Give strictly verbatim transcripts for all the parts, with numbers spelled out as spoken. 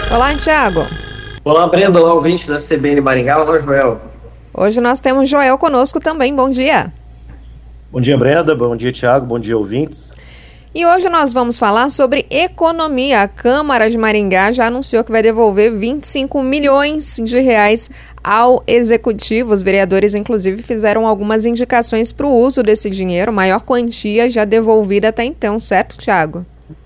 Olá, Thiago. Olá, Brenda. Olá, ouvinte da C B N Maringá. Olá, Joel. Hoje nós temos Joel conosco também. Bom dia. Bom dia, Brenda. Bom dia, Thiago. Bom dia, ouvintes. E hoje nós vamos falar sobre economia. A Câmara de Maringá já anunciou que vai devolver vinte e cinco milhões de reais ao Executivo. Os vereadores, inclusive, fizeram algumas indicações para o uso desse dinheiro, maior quantia já devolvida até então, certo, Thiago?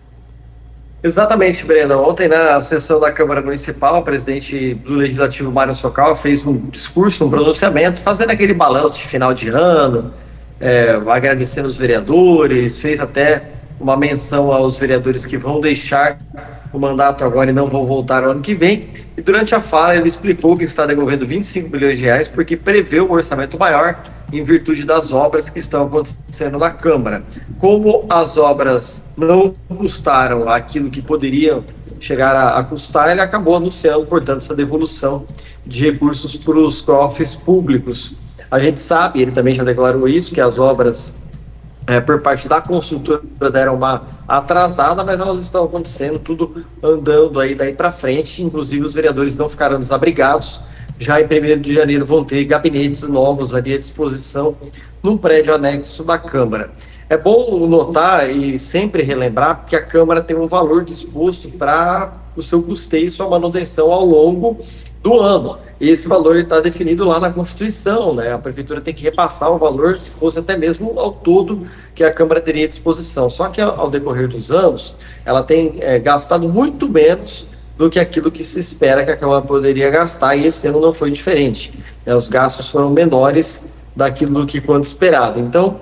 Exatamente, Brenda. Ontem, na sessão da Câmara Municipal, o presidente do Legislativo, Mário Socal, fez um discurso, um pronunciamento, fazendo aquele balanço de final de ano, é, agradecendo os vereadores, fez até uma menção aos vereadores que vão deixar o mandato agora e não vão voltar no ano que vem. E durante a fala ele explicou que está devolvendo vinte e cinco milhões de reais porque prevê um orçamento maior em virtude das obras que estão acontecendo na Câmara. Como as obras não custaram aquilo que poderiam chegar a, a custar, ele acabou anunciando, portanto, essa devolução de recursos para os cofres públicos. A gente sabe, ele também já declarou isso, que as obras É, por parte da consultora deram uma atrasada, mas elas estão acontecendo, tudo andando aí daí para frente. Inclusive os vereadores não ficaram desabrigados. Já em primeiro de janeiro vão ter gabinetes novos ali à disposição no prédio anexo da Câmara. É bom notar e sempre relembrar que a Câmara tem um valor disposto para o seu custeio e sua manutenção ao longo do ano. E esse valor está definido lá na Constituição, né? A Prefeitura tem que repassar o valor, se fosse até mesmo ao todo que a Câmara teria à disposição. Só que ao decorrer dos anos, ela tem é, gastado muito menos do que aquilo que se espera que a Câmara poderia gastar, e esse ano não foi diferente. É, os gastos foram menores daquilo do que quanto esperado. Então,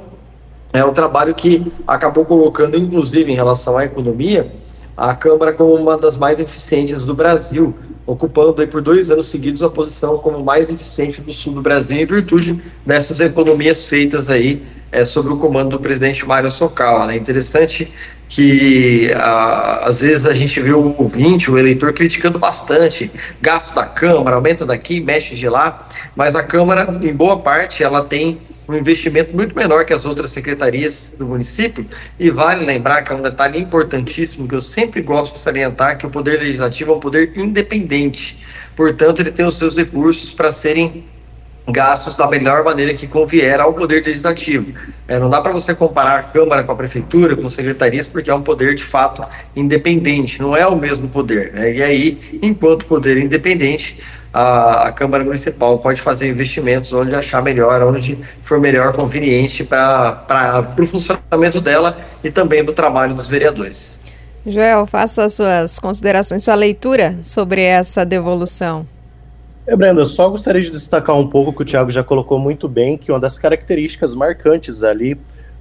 é um trabalho que acabou colocando, inclusive em relação à economia, a Câmara como uma das mais eficientes do Brasil, ocupando aí por dois anos seguidos a posição como mais eficiente do sul do Brasil, em virtude dessas economias feitas aí é, sob o comando do presidente Mário Socal. É né? Interessante que a, às vezes a gente vê o ouvinte, o eleitor criticando bastante gasto da Câmara, aumenta daqui, mexe de lá, mas a Câmara, em boa parte, ela tem um investimento muito menor que as outras secretarias do município, e vale lembrar que é um detalhe importantíssimo que eu sempre gosto de salientar, que o Poder Legislativo é um poder independente, portanto ele tem os seus recursos para serem gastos da melhor maneira que convier ao Poder Legislativo. É, não dá para você comparar a Câmara com a Prefeitura, com secretarias, porque é um poder de fato independente, não é o mesmo poder, né? E aí, enquanto poder independente, A, a Câmara Municipal pode fazer investimentos onde achar melhor, onde for melhor conveniente para o funcionamento dela e também do trabalho dos vereadores. Joel, faça as suas considerações, sua leitura sobre essa devolução. É, Brenda, eu só gostaria de destacar um pouco que o Thiago já colocou muito bem, que uma das características marcantes ali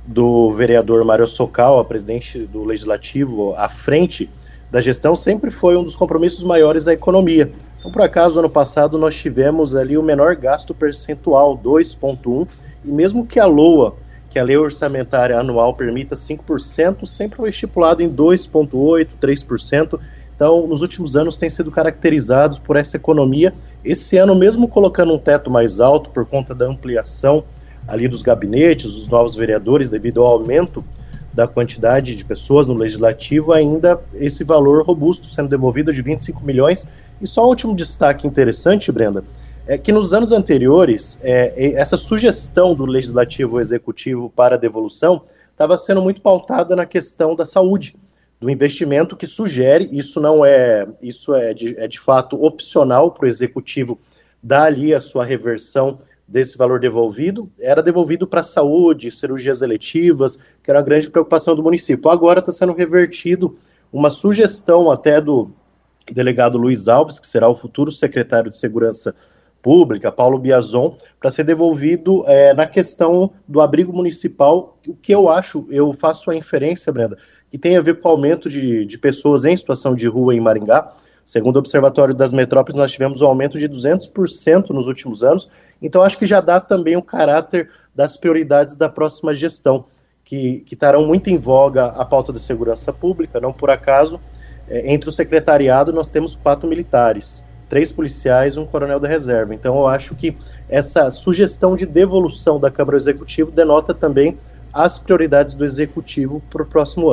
do vereador Mário Socal, a presidente do Legislativo, à frente da gestão, sempre foi um dos compromissos maiores a economia. Então, por acaso, ano passado nós tivemos ali o menor gasto percentual, dois vírgula um, e mesmo que a LOA, que a Lei Orçamentária Anual permita cinco por cento, sempre foi estipulado em dois vírgula oito por cento, três por cento. Então, nos últimos anos tem sido caracterizados por essa economia. Esse ano, mesmo colocando um teto mais alto por conta da ampliação ali dos gabinetes, dos novos vereadores, devido ao aumento da quantidade de pessoas no Legislativo, ainda esse valor robusto sendo devolvido de vinte e cinco milhões. E só um último destaque interessante, Brenda, é que nos anos anteriores, é, essa sugestão do Legislativo ao Executivo para a devolução estava sendo muito pautada na questão da saúde, do investimento que sugere, isso não é, isso é de, é de fato opcional para o Executivo dar ali a sua reversão desse valor devolvido, era devolvido para a saúde, cirurgias eletivas, que era uma grande preocupação do município. Agora está sendo revertido uma sugestão até do delegado Luiz Alves, que será o futuro secretário de Segurança Pública, Paulo Biazon, para ser devolvido é, na questão do abrigo municipal, o que eu acho, eu faço a inferência, Brenda, que tem a ver com o aumento de, de pessoas em situação de rua em Maringá. Segundo o Observatório das Metrópoles, nós tivemos um aumento de duzentos por cento nos últimos anos, então acho que já dá também o caráter das prioridades da próxima gestão, que, que estarão muito em voga a pauta da segurança pública, não por acaso. Entre o secretariado nós temos quatro militares, três policiais e um coronel da reserva. Então eu acho que essa sugestão de devolução da Câmara Executiva denota também as prioridades do Executivo para o próximo ano.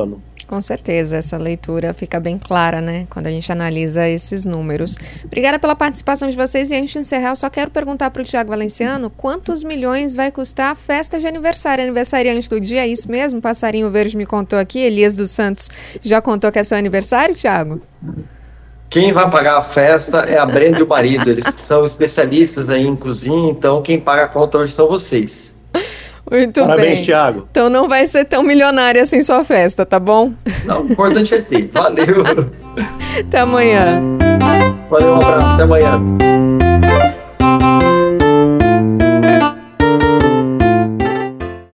Com certeza, essa leitura fica bem clara, né, quando a gente analisa esses números. Obrigada pela participação de vocês e antes de encerrar, eu só quero perguntar para o Tiago Valenciano quantos milhões vai custar a festa de aniversário, aniversariante do dia, é isso mesmo? Passarinho Verde me contou aqui, Elias dos Santos já contou que é seu aniversário, Tiago? Quem vai pagar a festa é a Brenda e o marido, eles são especialistas aí em cozinha, então quem paga a conta hoje são vocês. Muito Parabéns, bem. Thiago. Então não vai ser tão milionária assim sua festa, tá bom? Não, o importante é ter. Valeu. Até amanhã. Valeu, um abraço. Até amanhã.